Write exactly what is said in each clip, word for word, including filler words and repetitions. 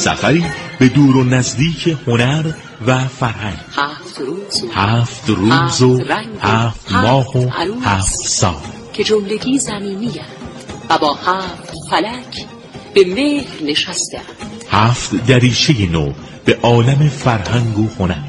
سفری به دور و نزدیک هنر و فرهنگ. هفت روز و هفت روز و هفت ماه و هفت سال که جملگی زمینی و با هفت فلک به مهر نشسته. هفت دریچه نو به عالم فرهنگ و هنر.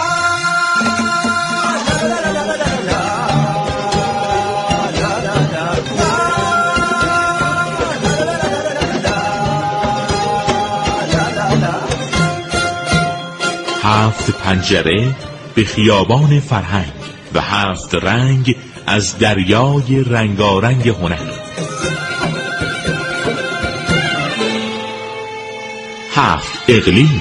هفت پنجره به خیابان فرهنگ و هفت رنگ از دریای رنگارنگ هنر. هفت اقلیم.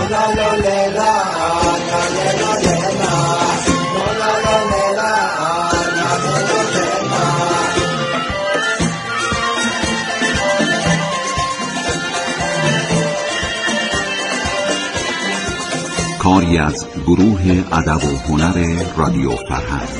کاری از گروه ادب و هنر رادیو فرهنگ.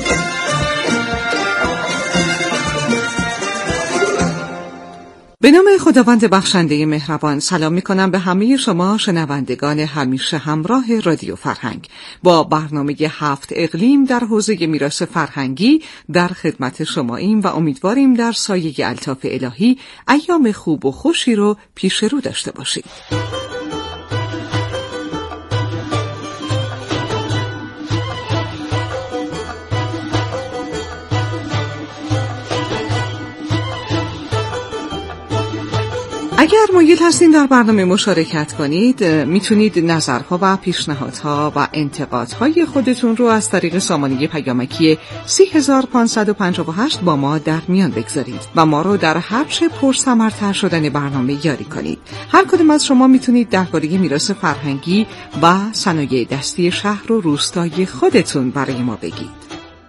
به نام خداوند بخشنده مهربان سلام می کنم به همه شما شنوندگان همیشه همراه رادیو فرهنگ. با برنامه هفت اقلیم در حوزه میراث فرهنگی در خدمت شماییم و امیدواریم در سایه الطاف الهی ایام خوب و خوشی رو پیش رو داشته باشید. اگر مایل هستین در برنامه مشارکت کنید، میتونید نظرها و پیشنهادها و انتقادهای خودتون رو از طریق سامانه پیامکی سه هزار و پانصد و پنجاه و هشت با ما در میان بگذارید و ما رو در هر چه پرثمرتر شدن برنامه یاری کنید. هر کدوم از شما میتونید درباره میراث فرهنگی و صنایع دستی شهر و روستای خودتون برای ما بگید.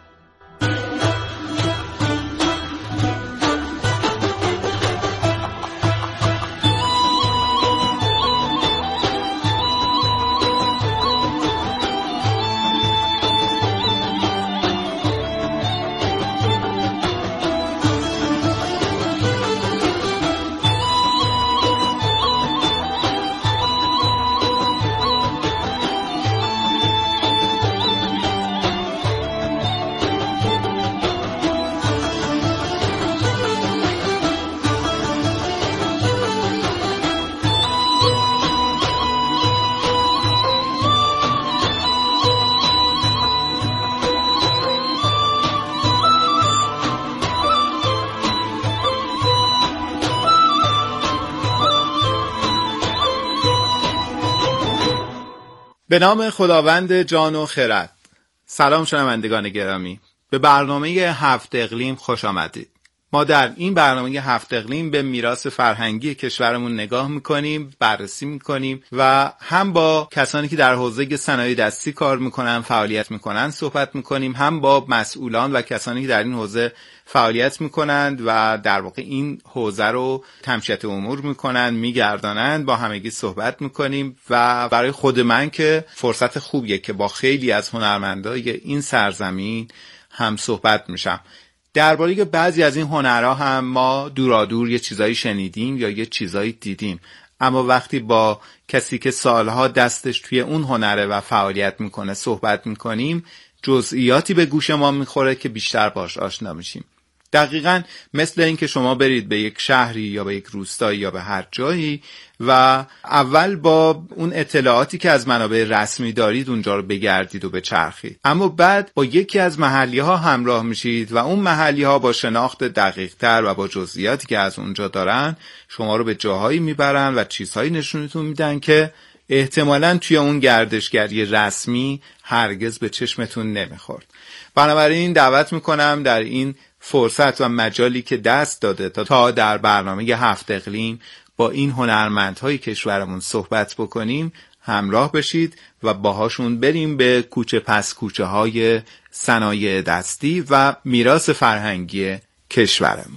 به نام خداوند جان و خرد. سلام شنوندگان گرامی، به برنامه هفت اقلیم خوش آمدید. ما در این برنامه هفت اقلیم به میراث فرهنگی کشورمون نگاه میکنیم، بررسی میکنیم و هم با کسانی که در حوزه صنایع دستی کار میکنن، فعالیت میکنن صحبت میکنیم، هم با مسئولان و کسانی که در این حوزه فعالیت میکنند و در واقع این حوزه رو تمشیط امور میکنن، میگردانند، با همگی صحبت میکنیم و برای خود من که فرصت خوبیه که با خیلی از هنرمندای این سرزمین هم صحبت میشم. درباره بعضی از این هنرها هم ما دورادور یه چیزایی شنیدیم یا یه چیزایی دیدیم، اما وقتی با کسی که سالها دستش توی اون هنره و فعالیت میکنه صحبت میکنیم، جزئیاتی به گوش ما میخوره که بیشتر باش آشنا میشیم. دقیقاً مثل این که شما برید به یک شهری یا به یک روستایی یا به هر جایی و اول با اون اطلاعاتی که از منابع رسمی دارید اونجا رو بگردید و بچرخید، اما بعد با یکی از محلی ها همراه میشید و اون محلی ها با شناخت دقیق تر و با جزئیاتی که از اونجا دارن شما رو به جاهایی میبرن و چیزهایی نشونتون میدن که احتمالاً توی اون گردشگری رسمی هرگز به چشمتون نمیخورد. بنابراین دعوت میکنم در این فرصت و مجالی که دست داده تا در برنامه هفت اقلیم با این هنرمندهای کشورمون صحبت بکنیم همراه بشید و باهاشون بریم به کوچه پس کوچه های صنایع دستی و میراث فرهنگی کشورمون.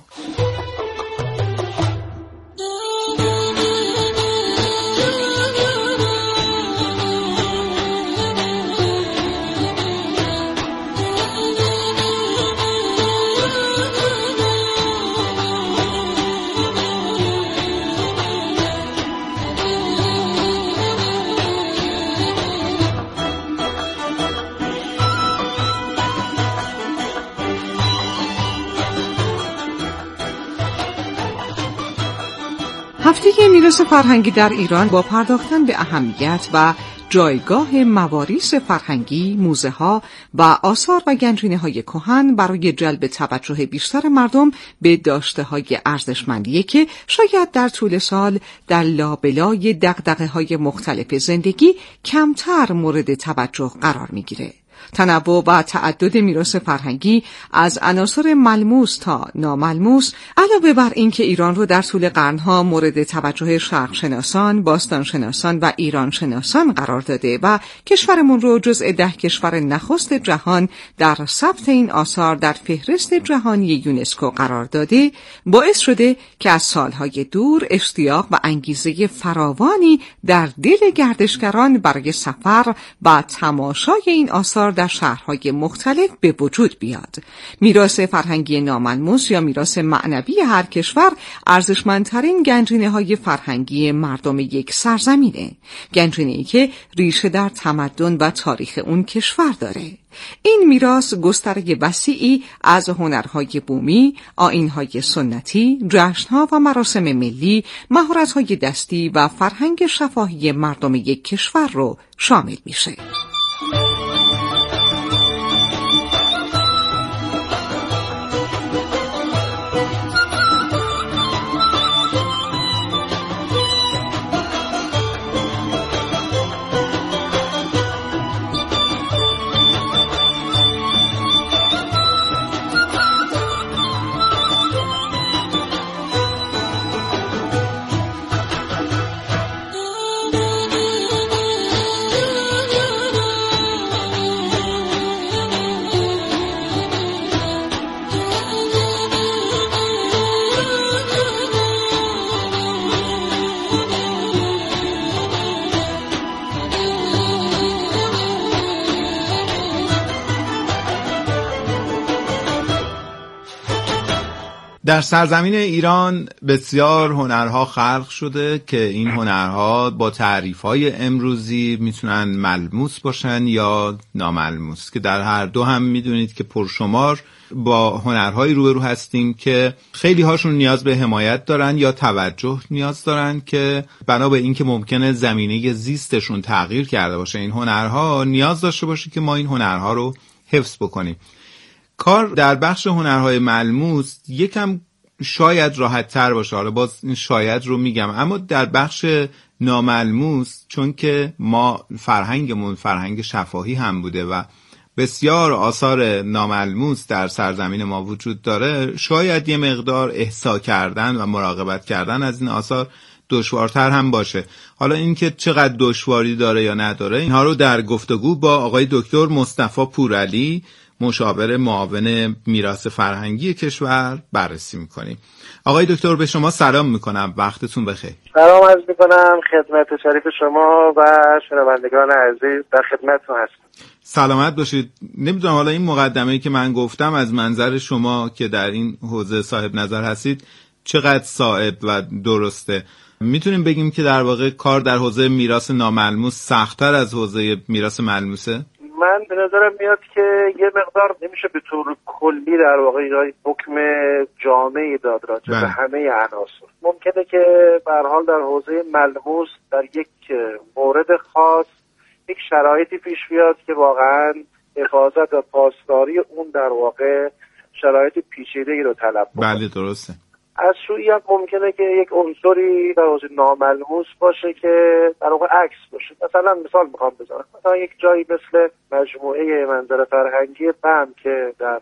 هفته میراث فرهنگی در ایران با پرداختن به اهمیت و جایگاه مواریث فرهنگی، موزه‌ها و آثار و گنجینه‌های کهن برای جلب توجه بیشتر مردم به داشته‌های ارزشمندی که شاید در طول سال در لابلای دغدغه‌های مختلف زندگی کمتر مورد توجه قرار می‌گیره. تنوع و تعدد میراث فرهنگی از عناصر ملموس تا ناملموس، علاوه بر اینکه ایران رو در طول قرنها مورد توجه شرقشناسان، باستانشناسان و ایرانشناسان قرار داده و کشورمون رو جزء ده کشور نخست جهان در ثبت این آثار در فهرست جهانی یونسکو قرار داده، باعث شده که از سالهای دور اشتیاق و انگیزه فراوانی در دل گردشگران برای سفر و تماشای این آثار در شهرهای مختلف به وجود بیاد. میراث فرهنگی ناملموس یا میراث معنوی هر کشور ارزشمندترین گنجینه‌های فرهنگی مردم یک سرزمینه. گنجینه‌ای که ریشه در تمدن و تاریخ اون کشور داره. این میراث گستره وسیعی از هنرهای بومی، آیین‌های سنتی، جشن‌ها و مراسم ملی، مهارت‌های دستی و فرهنگ شفاهی مردم یک کشور رو شامل میشه. در سرزمین ایران بسیار هنرها خلق شده که این هنرها با تعریف‌های امروزی میتونن ملموس باشن یا ناملموس، که در هر دو هم میدونید که پرشمار با هنرهایی روبرو هستیم که خیلی هاشون نیاز به حمایت دارن یا توجه نیاز دارن که بنا به اینکه ممکنه زمینه زیستشون تغییر کرده باشه، این هنرها نیاز داشته باشه که ما این هنرها رو حفظ بکنیم. کار در بخش هنرهای ملموس یکم شاید راحت تر باشه، حالا باز این شاید رو میگم، اما در بخش ناملموس چون که ما فرهنگمون فرهنگ شفاهی هم بوده و بسیار آثار ناملموس در سرزمین ما وجود داره، شاید یه مقدار احصا کردن و مراقبت کردن از این آثار دشوارتر هم باشه. حالا اینکه چقدر دشواری داره یا نداره، اینها رو در گفتگو با آقای دکتر مصطفی پورعلی، مشاور معاون میراث فرهنگی کشور بررسی میکنیم. آقای دکتر به شما سلام میکنم، وقتتون بخیر. سلام عرض میکنم خدمت شریف شما و شنوندگان عزیز، در خدمتتون هستم. سلامت باشید. نمیدونم حالا این مقدمه‌ای که من گفتم از منظر شما که در این حوزه صاحب نظر هستید چقدر صائب و درسته؟ میتونیم بگیم که در واقع کار در حوزه میراث ناملموس سخت‌تر از حوزه میراث ملموسه؟ من به نظرم میاد که یه مقدار نمیشه به طور کلی در واقع حکم جامعی داد راجع به همه عناصر. ممکنه که به هر حال در حوزه ملموس در یک مورد خاص یک شرایطی پیش بیاد که واقعا حفاظت و پاسداری اون در واقع شرایط پیچیده‌ای رو طلب کنه. بله درسته. از سویی هم ممکنه که یک عنصری در حوزه ناملموس باشه که در واقع عکس باشه. مثلا مثال میخوام بزنم، مثلا یک جایی مثل مجموعه منظر فرهنگی بم که در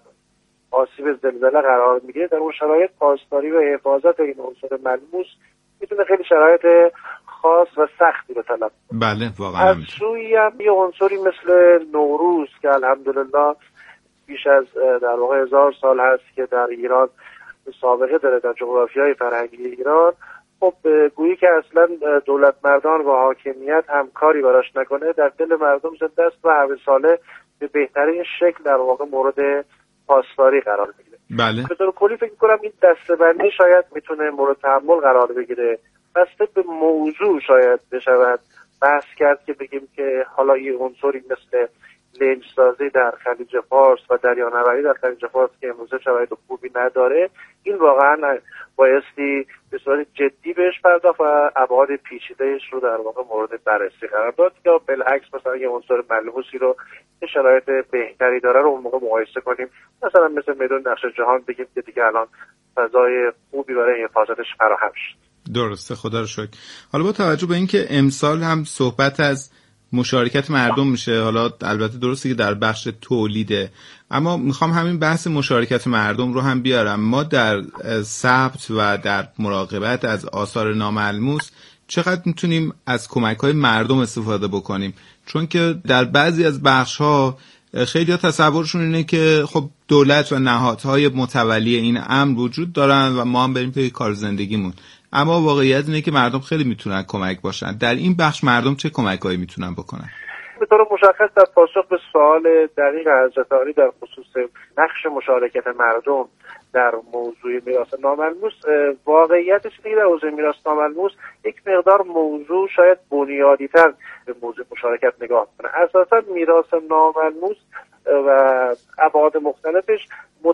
آسیب زلزله قرار میگیره، در اون شرایط پاسداری و حفاظت این عنصر ملموس میتونه خیلی شرایط خاص و سختی رو طلب کنه. بله واقعا. از سویی هم یه عنصری مثل نوروز که الحمدلله بیش از در واقع هزار سال هست که در ایران سابقه داره در جغرافیای فرهنگی ایران، خب گویی که اصلا دولت مردان و حاکمیت همکاری براش نکنه، در دل مردم زنده است و همه ساله به بهترین شکل در واقع مورد پاسداری قرار میگیره. بله. به طور کلی فکر کنم این دسته‌بندی شاید میتونه مورد تأمل قرار بگیره. بسته به موضوع شاید بشود بحث کرد که بگیم که حالا یه عنصری مثل لنج‌سازی در خلیج فارس و دریانوردی در خلیج فارس که امروز شرایط خوبی نداره، این واقعا بایستی به صورت جدی بهش پرداخت و ابعاد پیچیده‌اش رو در واقع مورد بررسی قرار داد، یا بالعکس مثلا یه عنصر ملموسی رو که شرایط بهتری داره رو اون موقع مقایسه کنیم، مثلا مثل میدون نقش جهان بگیم که دیگه الان فضای خوبی برای حفاظتش فراهم شد. درسته، خدا رو شکر. حالا با توجه به اینکه امسال هم صحبت از مشارکت مردم میشه، حالا البته درسته که در بخش تولیده، اما میخوام همین بحث مشارکت مردم رو هم بیارم. ما در ثبت و در مراقبت از آثار ناملموس چقدر میتونیم از کمک‌های مردم استفاده بکنیم؟ چون که در بعضی از بخش‌ها خیلی ها تصورشون اینه که خب دولت و نهادهای متولی این امر وجود دارن و ما هم بریم پی کار زندگیمون، اما واقعیت اینه که مردم خیلی میتونن کمک باشن. در این بخش مردم چه کمک‌هایی میتونن بکنن؟ به طور مشخص در پاسخ به سوال دقیق حضرت عالی در خصوص نقش مشارکت مردم در موضوع میراث ناملموس، واقعیتش اینه در حوزه میراث ناملموس یک مقدار موضوع شاید بنیادی‌تر به موضوع مشارکت نگاه کنه. اساساً میراث ناملموس و ابعاد مختلفش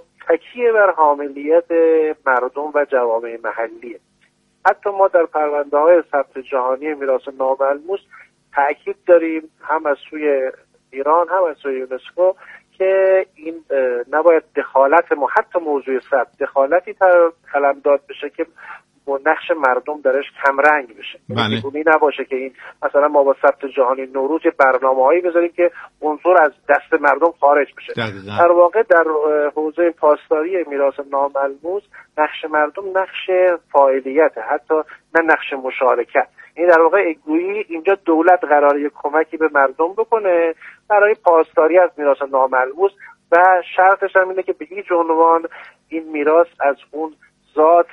متکی بر حاملیت مردم و جوامع محلیه. حتی ما در پرونده‌های ثبت جهانی میراث ناملموس تأکید داریم هم از سوی ایران هم از سوی یونسکو که این نباید دخالت ما حتی موضوع ثبت دخالتی قلمداد بشه که نقش مردم درش کمرنگ بشه. بله. یعنی نباشه که این مثلا ما با ثبت جهانی نوروز برنامه‌هایی بذاریم که عنصر از دست مردم خارج بشه. دقیقا. در واقع در حوزه پاسداری میراث ناملموس نقش مردم نقش فاعلیته، حتی نه نقش مشارکت. این در واقع گویی اینجا دولت قراره کمکی به مردم بکنه برای پاسداری از میراث ناملموس و شرطش هم اینه که به هیچ عنوان این میراث از اون ذات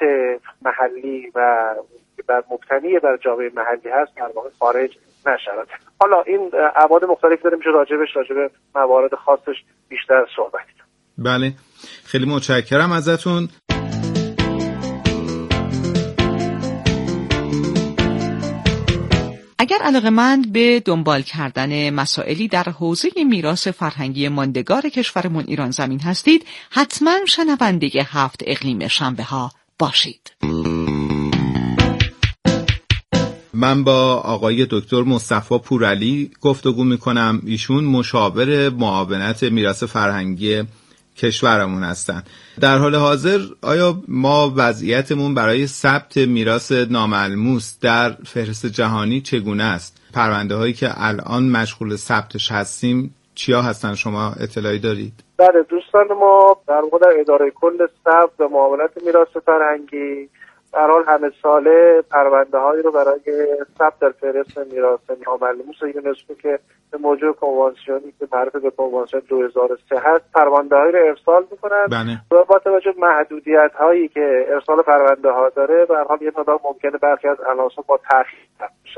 محلی و بر مبتنی بر جامعه محلی هست در واقع خارج نشود. حالا این ابعاد مختلف داره، میشه راجبش راجب موارد خاصش بیشتر صحبت کرد. بله، خیلی متشکرم ازتون. اگر علاقه‌مند به دنبال کردن مسائلی در حوزه میراث فرهنگی ماندگار کشورمون ایران زمین هستید، حتما شنونده هفت اقلیم شنبه ها باشید. من با آقای دکتر مصطفی پورعلی گفتگو میکنم. ایشون مشاور معاونت میراث فرهنگی کشورمون هستن. در حال حاضر آیا ما وضعیتمون برای ثبت میراث ناملموس در فهرست جهانی چگونه است؟ پرونده هایی که الان مشغول ثبتش هستیم چیا هستن؟ شما اطلاعی دارید؟ بله دوستان، ما در واقع در اداره کل ثبت و معاونت میراث فرهنگی در حال همه ساله پرونده هایی رو برای ثبت در فهرست میراث ناملموس یونسکو که به موجب کنوانسیونی که معرف به کنوانسیون دو هزار و سه هست پرونده هایی رو ارسال میکنن. بله. و با توجه به محدودیت هایی که ارسال پرونده ها داره به هر حال یه مقدار ممکنه برخی از عناصر با تأخیر ثبت بشن.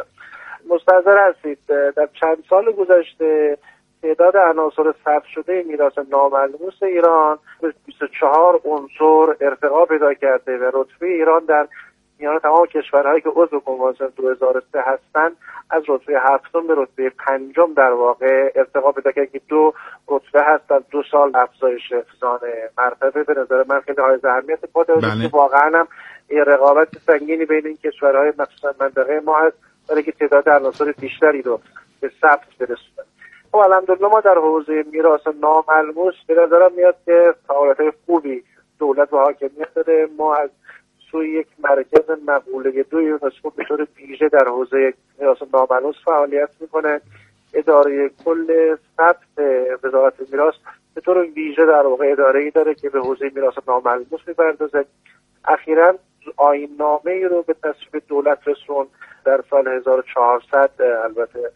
مستحضر هستید در چند سال گذشته تعداد عناصر ثبت شده میراث ناملموس ایران به بیست و چهار عنصر ارتقا پیدا کرده و رتبه ایران در میان تمام کشورهایی که عضو کنوانسیون دو هزار و سه هستند از رتبه هفتم به رتبه پنجم در واقع ارتقا پیدا کرده که دو رتبه هست در دو سال افزایش فزان مرتبه. به نظر من خیلی حائز اهمیت با توجه که واقعا هم رقابت سنگینی بین این کشورهای مخصوصا منطقه ما هست برای که تعداد عناصر بیشتری رو به ثبت برسونن. خب الحمدلله ما در حوزه میراث ناملموس به نظرم میاد که فعالیت‌های خوبی دولت و حاکمیت داره. ما از سوی یک مرکز مقوله دو یونسکو به طور ویژه در حوزه میراث ناملموس فعالیت میکنه. اداره کل ثبت وزارت میراث به طور ویژه در واقع اداره‌ای داره که به حوزه میراث ناملموس میپردازه. اخیراً آیین‌نامه‌ای رو به تصویب دولت رسون در سال هزار و چهارصد البته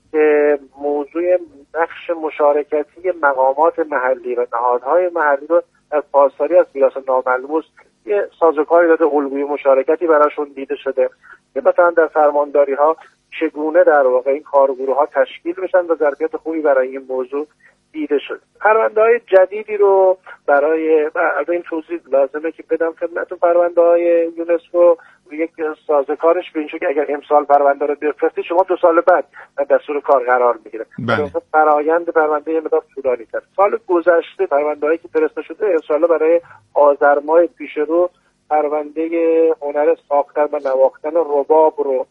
که موضوع نقش مشارکتی مقامات محلی و نهادهای محلی رو در پاسداری از میراث ناملموس یه سازوکاری داده، الگوی مشارکتی براشون دیده شده که مثلا در فرمانداری ها چگونه در واقع این کارگروه ها تشکیل بشن و ظرفیت خوبی برای این موضوع دیده شد. پرونده‌های جدیدی رو برای البته این توضیح لازمه که بدم خدمتتون، پرونده‌های یونسکو یک سازوکارش به این شکل که اگر امسال پرونده رو بفرستید شما دو سال بعد در دستور کار قرار میگیره. بله. فرآیند پرونده مقدار طولانی‌تر. سال گذشته پرونده‌هایی که فرستاده شده ان شاءالله برای آذر ماه پیش رو پرونده هنر ساختن و نواختن رباب رو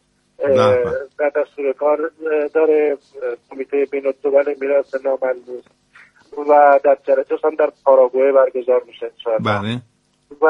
در دستور کار داره کمیته بین‌الدولت میراث ناملموس و در جلسه هم در پاراگوئه برگزار میشه انشاءالله. بله. و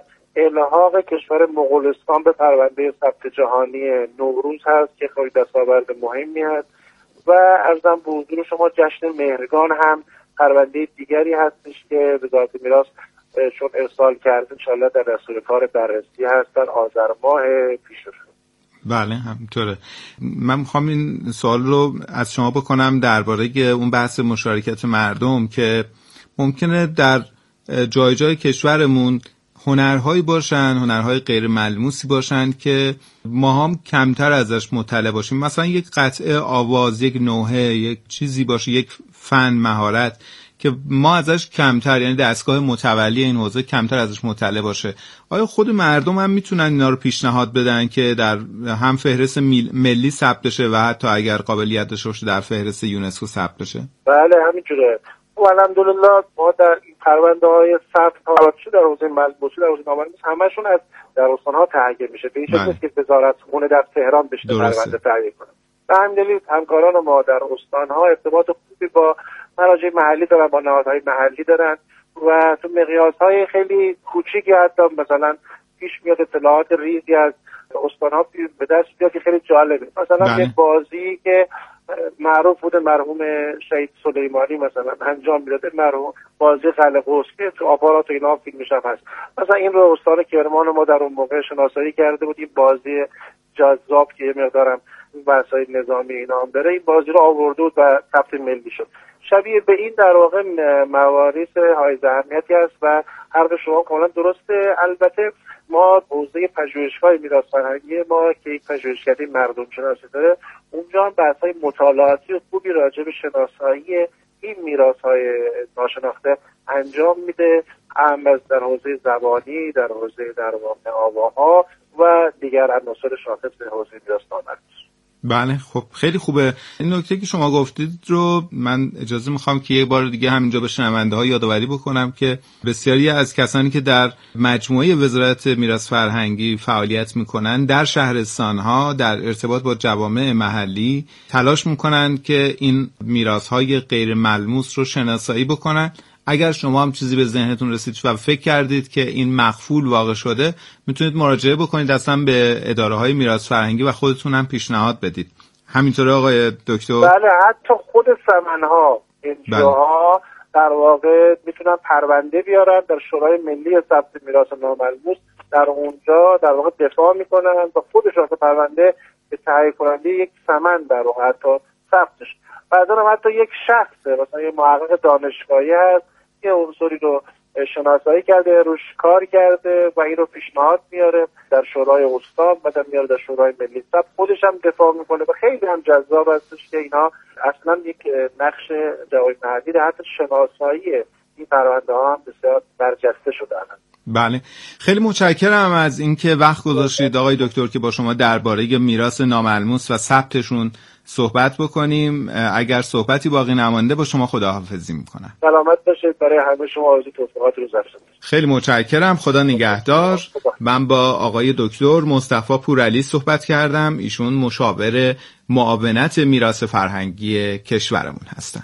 الحاق کشور مغولستان به پرونده ثبت جهانی نوروز هست که خیلی دستاورد مهمی هست. و عرضم به حضور شما جشن مهرگان هم پرونده دیگری هستش که وزارت میراث چون ارسال کرده انشاءالله در دستور کار بررسی هست در آذر ماه پیش رو. بله همینطوره. من میخوام این سوال رو از شما بکنم درباره اون بحث مشارکت مردم که ممکنه در جای جای کشورمون هنرهایی باشن، هنرهای غیر ملموسی باشن که ما هم کمتر ازش مطلع باشیم. مثلا یک قطعه آواز، یک نوحه، یک چیزی باشه، یک فن، مهارت که ما ازش کمتر، یعنی دستگاه متولی این حوزه کمتر ازش مطلع باشه. آیا خود مردم هم میتونن اینا رو پیشنهاد بدن که در هم فهرست ملی ثبت بشه و حتی اگر قابلیت داشته باشه در فهرست یونسکو ثبت بشه؟ بله همینجوره. و الحمدلله ما در این پرونده‌های ثبت حالاتشو در حوزه ملموسی، در حوزه ناملموس همشون از در استان‌ها تهیه میشه. به این شکل که وزارت خونه در تهران بشه پرونده تهیه کنه. به همین دلیل همکاران ما در استان‌ها ارتباط خوبی با مراجع محلی دارن، با نهادهای محلی دارن و تو مقیاس‌های خیلی کوچیکی حتی مثلا پیش میاد اطلاعات ریزی از استان‌ها به دست بیاد که خیلی جالبه. مثلا یک بازی که معروف بوده مرحوم شهید سلیمانی مثلا انجام میداده، مرحوم بازی خلقوس که تو آپارات و اینا فیلمش هم هست. مثلا این رو استان کرمان ما در اون موقع شناسایی کرده بود، این بازی جذاب که یه مقدارم بحث‌های نظامی اینا هم داره، این بازی رو آورده بود و ثبت ملی شد. شبیه به این در واقع مواریث های اهمیتی است و حرف شما کاملا درسته. البته ما حوزه پژوهشگاه میراث فرهنگی ما که یک پژوهشکده مردم شناسی داره، اونجا هم بحث‌های مطالعاتی و خوبی راجع به شناسایی این میراث‌های ناشناخته انجام میده، هم از در حوزه زبانی، در حوزه در واقع آواها و دیگر عناصر شاخص حوزه میراث ناملموس. بله خب خیلی خوبه. این نکته که شما گفتید رو من اجازه میخوام که یه بار دیگه همینجا به شنونده ها یادآوری بکنم که بسیاری از کسانی که در مجموعه وزارت میراث فرهنگی فعالیت میکنن در شهرستان ها در ارتباط با جوامع محلی تلاش میکنن که این میراث های غیر ملموس رو شناسایی بکنن. اگر شما هم چیزی به ذهنتون رسید و فکر کردید که این مخفول واقع شده، میتونید مراجعه بکنید اصلا به اداره‌های میراث فرهنگی و خودتون هم پیشنهاد بدید. همینطوره آقای دکتر؟ بله حتی خود سمنها اینجاها در واقع میتونن پرونده بیارن در شورای ملی ثبت میراث ناملموس، در اونجا در واقع دفاع میکنن و خودشون پرونده به تهیه کننده یک سمن در واقع حتی ثبتش. بعضا هم حتی یک شخصه مثلا یه محقق دانشگاهی هست یه عنصری رو شناسایی کرده، روش کار کرده و این رو پیشنهاد میاره در شورای استان، بعد میاره در شورای ملی ثبت، خودش هم دفاع میکنه و خیلی هم جذاب هستش که اینا اصلا یک نقش جوای محلی در حتی شناسایی این پرونده ها هم بسیار برجسته شده هست. بله خیلی متشکرم از اینکه وقت گذاشتید آقای دکتر که با شما درباره میراث ناملموس و ثبتشون صحبت بکنیم. اگر صحبتی باقی نمانده با شما خداحافظی میکنم. سلامت باشید. برای همه شما آرزوی توفیقات روز افزون. خیلی متشکرم. خدا نگهدار. من با آقای دکتر مصطفی پورعلی صحبت کردم. ایشون مشاور معاونت میراث فرهنگی کشورمون هستن.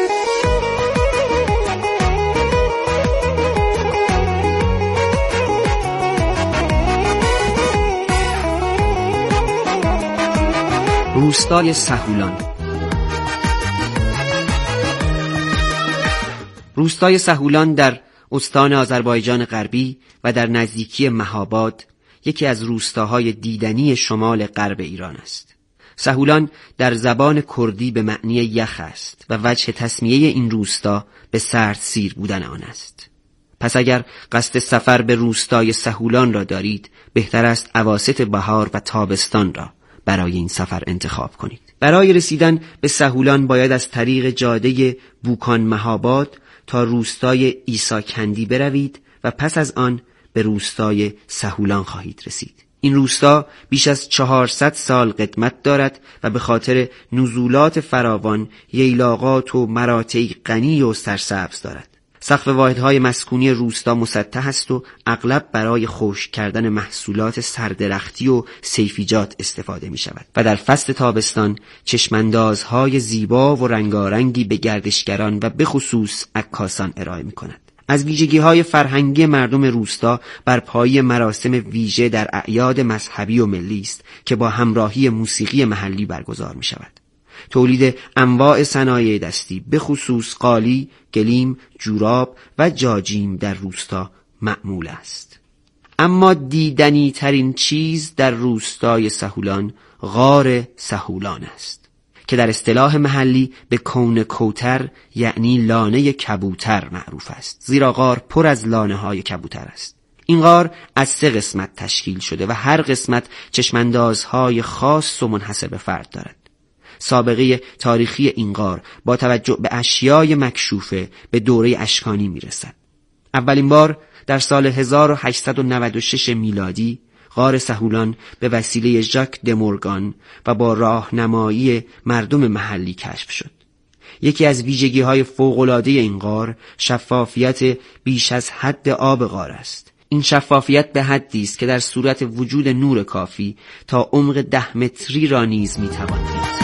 روستای سهولان. روستای سهولان در استان آذربایجان غربی و در نزدیکی مهاباد یکی از روستاهای دیدنی شمال غرب ایران است. سهولان در زبان کردی به معنی یخ است و وجه تسمیه این روستا به سردسیر بودن آن است. پس اگر قصد سفر به روستای سهولان را دارید، بهتر است اواسط بهار و تابستان را برای این سفر انتخاب کنید. برای رسیدن به سهولان باید از طریق جاده بوکان مهاباد تا روستای عیساکندی بروید و پس از آن به روستای سهولان خواهید رسید. این روستا بیش از چهارصد سال قدمت دارد و به خاطر نزولات فراوان ییلاقات و مراتع غنی و سرسبز دارد. سقف واحدهای مسکونی روستا مسطح است و اغلب برای خشک کردن محصولات سردرختی و سیفیجات استفاده می شود و در فصل تابستان چشماندازهای زیبا و رنگارنگی به گردشگران و به خصوص عکاسان ارائه می کند. از ویژگی‌های فرهنگی مردم روستا بر پایه مراسم ویژه در اعیاد مذهبی و ملی است که با همراهی موسیقی محلی برگزار می شود. تولید انواع صنایع دستی به خصوص قالی، گلیم، جوراب و جاجیم در روستا معمول است. اما دیدنی ترین چیز در روستای سهولان غار سهولان است که در اصطلاح محلی به کون کوتر یعنی لانه کبوتر معروف است، زیرا غار پر از لانه های کبوتر است. این غار از سه قسمت تشکیل شده و هر قسمت چشماندازهای خاص و منحصر به فرد دارد. سابقه تاریخی این غار با توجه به اشیای مکشوفه به دوره اشکانی میرسد. اولین بار در سال هزار و هشتصد و نود و شش میلادی غار سهولان به وسیله ژاک دمورگان و با راهنمایی مردم محلی کشف شد. یکی از ویژگی‌های فوق‌العاده این غار شفافیت بیش از حد آب غار است. این شفافیت به حدی است که در صورت وجود نور کافی تا عمق ده متری را نیز می‌توان دید.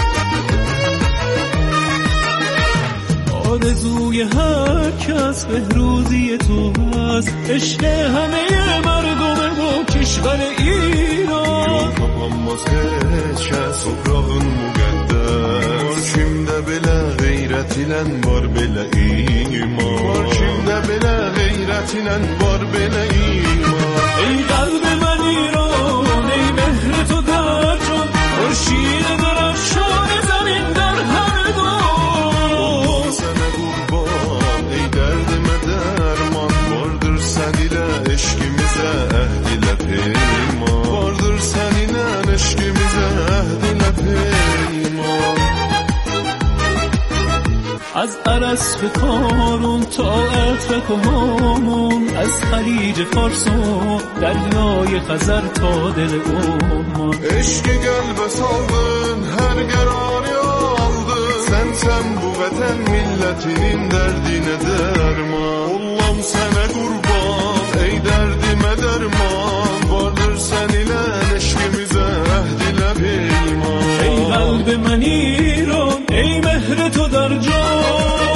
آرزوی هر کس بهروزی تو هست، عشق همه مردم و کشور ایران. Yapamaz hiç kes toprağın müqəddəs. Var kimdə belə qeyrət ilə var belə iman. Var kimdə belə qeyrət ilə var belə iman. Ey qalb mən İran, ey mehr to dar can. Xurşid درخشان زمین در هر دور. Sənə qurban, ey dərdimə dərman. Vardır sən ilə eşqimizə əhd ilə peyman. Vardır sən ilə eşqimizə əhd ilə peyman. از عرس به کارون تا عطر کهامون، از خلیج فارس و دریای خزر تا دل عمان. عشق قلب saldın, her kararı aldın. Sen sen bu vatan milletinin derdine derman. Allah'ım sana kurban, ey derdime derman. Vardır sen ile eşkimize ahd ile peyman. Ey kalb men İran, ey mehr to dar can.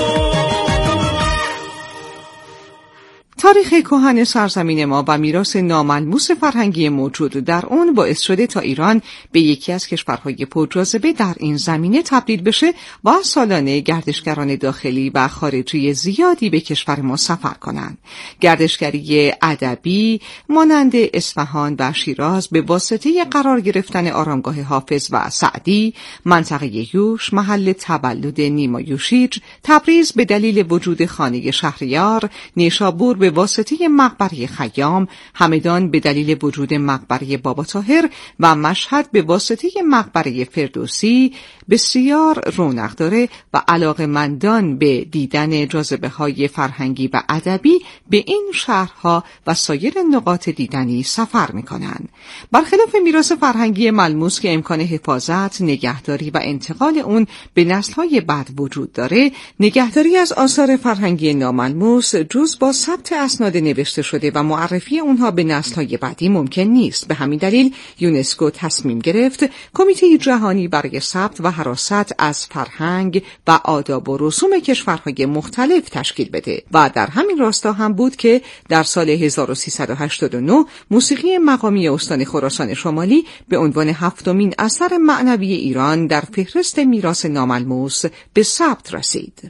تاریخ کهن سرزمین ما و میراث ناملموس فرهنگی موجود در اون باعث شده تا ایران به یکی از کشورهای پرجاذبه در این زمینه تبدیل بشه و سالانه گردشگران داخلی و خارجی زیادی به کشور ما سفر کنند. گردشگری ادبی مانند اصفهان و شیراز به واسطه قرار گرفتن آرامگاه حافظ و سعدی، منطقه یوش محل تولد نیما یوشیج، تبریز به دلیل وجود خانه شهریار، نیشابور به واسطه مقبره خیام، همدان به دلیل وجود مقبره بابا طاهر و مشهد به واسطه مقبره فردوسی بسیار رونق داره و علاقه‌مندان به دیدن جاذبه‌های فرهنگی و ادبی به این شهرها و سایر نقاط دیدنی سفر می‌کنند. برخلاف میراث فرهنگی ملموس که امکان حفاظت، نگهداری و انتقال اون به نسل‌های بعد وجود داره، نگهداری از آثار فرهنگی ناملموس جز با ثبت اسناد نوشته شده و معرفی اونها به نسل‌های بعدی ممکن نیست. به همین دلیل یونسکو تصمیم گرفت کمیته جهانی برای ثبت و حراست از فرهنگ و آداب و رسوم کشورهای مختلف تشکیل بده و در همین راستا هم بود که در سال هزار و سیصد و هشتاد و نه موسیقی مقامی استان خراسان شمالی به عنوان هفتمین اثر معنوی ایران در فهرست میراث ناملموس به ثبت رسید.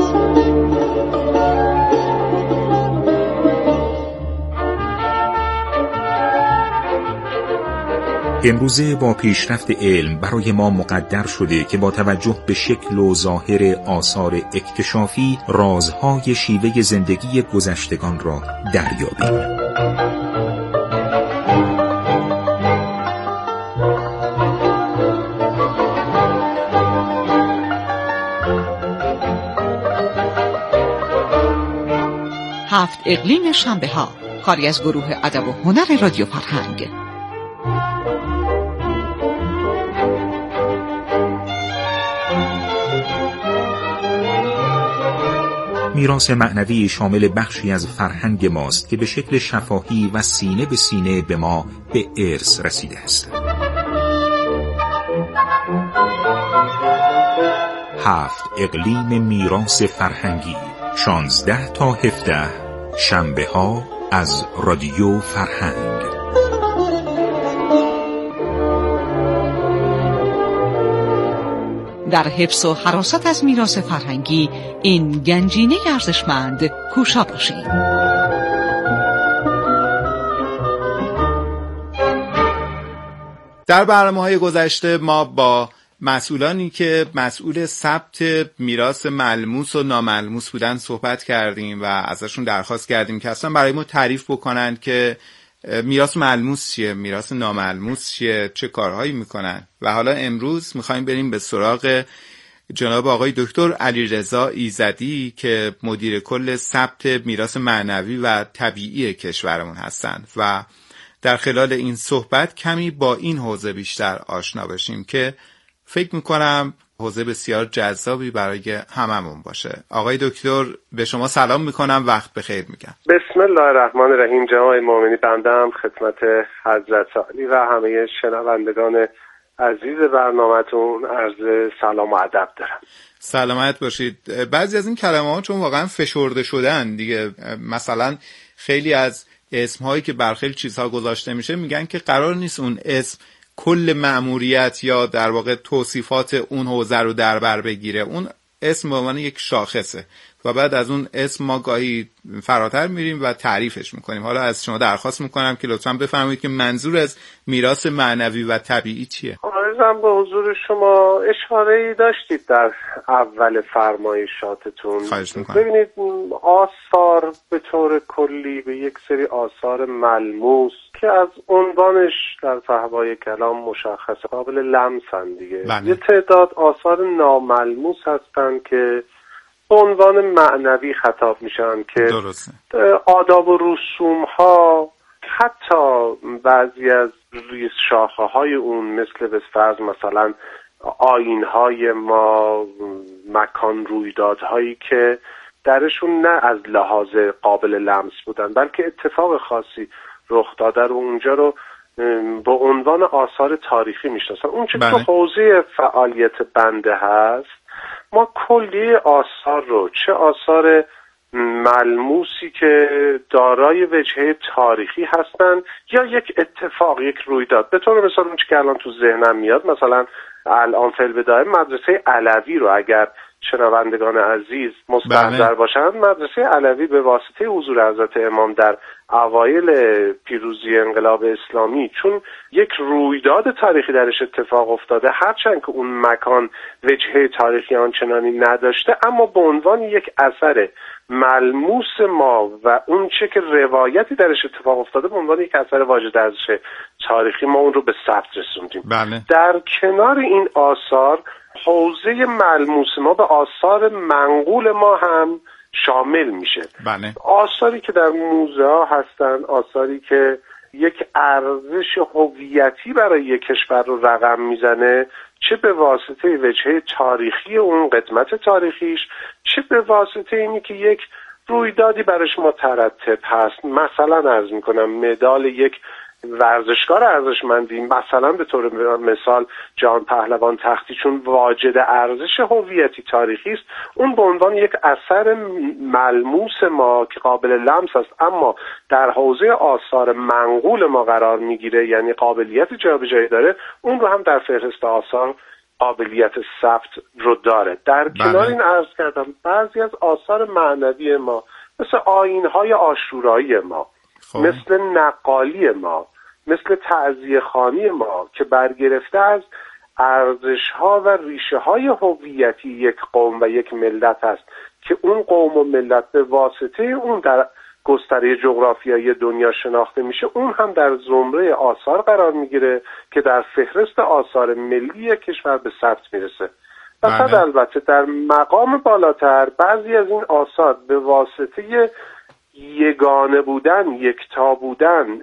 امروزه با پیشرفت علم برای ما مقدر شده که با توجه به شکل و ظاهر آثار اکتشافی رازهای شیوه زندگی گذشتگان را دریابیم. هفت اقلیم شنبه ها، کاری از گروه ادب و هنر رادیو فرهنگ. میراث معنوی شامل بخشی از فرهنگ ماست که به شکل شفاهی و سینه به سینه به ما به ارث رسیده است. هفت اقلیم میراث فرهنگی، شانزده تا هفده شنبه ها از رادیو فرهنگ. در حفظ و حراست از میراث فرهنگی این گنجینه ارزشمند کوشا باشید. در برنامه‌های گذشته ما با مسئولانی که مسئول ثبت میراث ملموس و ناملموس بودن صحبت کردیم و ازشون درخواست کردیم که اصلا برای ما تعریف بکنن که میراث ملموس چیه، میراث ناملموس چیه، چه کارهایی میکنن. و حالا امروز میخوایم بریم به سراغ جناب آقای دکتر علیرضا ایزدی که مدیر کل ثبت میراث معنوی و طبیعی کشورمون هستن و در خلال این صحبت کمی با این حوزه بیشتر آشنا بشیم که فکر میکنم حوزه بسیار جذابی برای هممون باشه. آقای دکتر به شما سلام میکنم، وقت بخیر میگم. بسم الله الرحمن الرحیم. جناب مومنی، بنده هم خدمت حضرت عالی و همه شنوندگان عزیز برنامه‌تون عرض سلام و ادب دارم. سلامت باشید. بعضی از این کلمه‌ها چون واقعا فشرده شدن دیگه، مثلا خیلی از اسم‌هایی که بر خیلی چیزها گذاشته میشه میگن که قرار نیست اون اسم کل مأموریت یا در واقع توصیفات اون حوزه رو در بر بگیره. اون اسم به عنوان یک شاخصه و بعد از اون اسم ما گاهی فراتر میریم و تعریفش میکنیم. حالا از شما درخواست میکنم که لطفاً بفرمایید که منظور از میراث معنوی و طبیعی چیه؟ عرضم به حضور شما اشاره‌ای داشتید در اول فرمایشاتتون. خواهش میکنم. ببینید، آثار به طور کلی به یک سری آثار ملموس که از عنوانش در فهوای کلام مشخص قابل لمسن دیگه. بله. یه تعداد آثار ناملموس هستن که به عنوان معنوی خطاب میشن که درسته. آداب و رسوم ها، حتی بعضی از ریز شاخه های اون مثل به فرض مثلا آیین های ما، مکان رویدادهایی که درشون نه از لحاظ قابل لمس بودن بلکه اتفاق خاصی رخ داده رو اونجا رو به عنوان آثار تاریخی میشناسن. اون چه که حوزه فعالیت بنده هست، ما کلی آثار رو، چه آثار ملموسی که دارای وجهه تاریخی هستن یا یک اتفاق، یک رویداد، به طور مثال اون چه که الان تو ذهنم میاد، مثلا الان فعل بدایه مدرسه علوی رو اگر شنوندگان عزیز مستحضر باشند، مدرسه علوی به واسطه حضور حضرت امام در اوایل پیروزی انقلاب اسلامی، چون یک رویداد تاریخی درش اتفاق افتاده، هرچند که اون مکان وجهه تاریخی آنچنانی نداشته، اما به عنوان یک اثر ملموس ما و اون چه که روایتی درش اتفاق افتاده به عنوان یک اثر واجد ارزش تاریخی ما اون رو به ثبت رسوندیم. بله. در کنار این آثار، حوزه ملموس ما به آثار منقول ما هم شامل میشه. بله. آثاری که در موزه ها هستن، آثاری که یک ارزش هویتی برای یک کشور رو رقم میزنه، چه به واسطه وجهه تاریخی اون قدمت تاریخیش، چه به واسطه اینی که یک رویدادی برش مترتب هست. مثلا عرض میکنم مدال یک ورزشکار ارزشمندی، مثلا به طور مثال جهان پهلوان تختی، چون واجد ارزش هویتی تاریخی است، اون به عنوان یک اثر ملموس ما که قابل لمس است اما در حوزه آثار منقول ما قرار میگیره، یعنی قابلیت جابجایی داره، اون رو هم در فهرست آثار قابلیت ثبت رو داره. در کنار این عرض کردم بعضی از آثار معنوی ما مثل آیین‌های عاشورایی ما، خب. مثل نقالی ما، مثل تعزیه خوانی ما که برگرفته از ارزش‌ها و ریشه‌های هویتی یک قوم و یک ملت است که اون قوم و ملت به واسطه اون در گستره جغرافیایی دنیا شناخته میشه، اون هم در زمره آثار قرار میگیره که در فهرست آثار ملی کشور به ثبت میرسه. و بعد البته در مقام بالاتر بعضی از این آثار به واسطه یگانه بودن، یکتا بودن،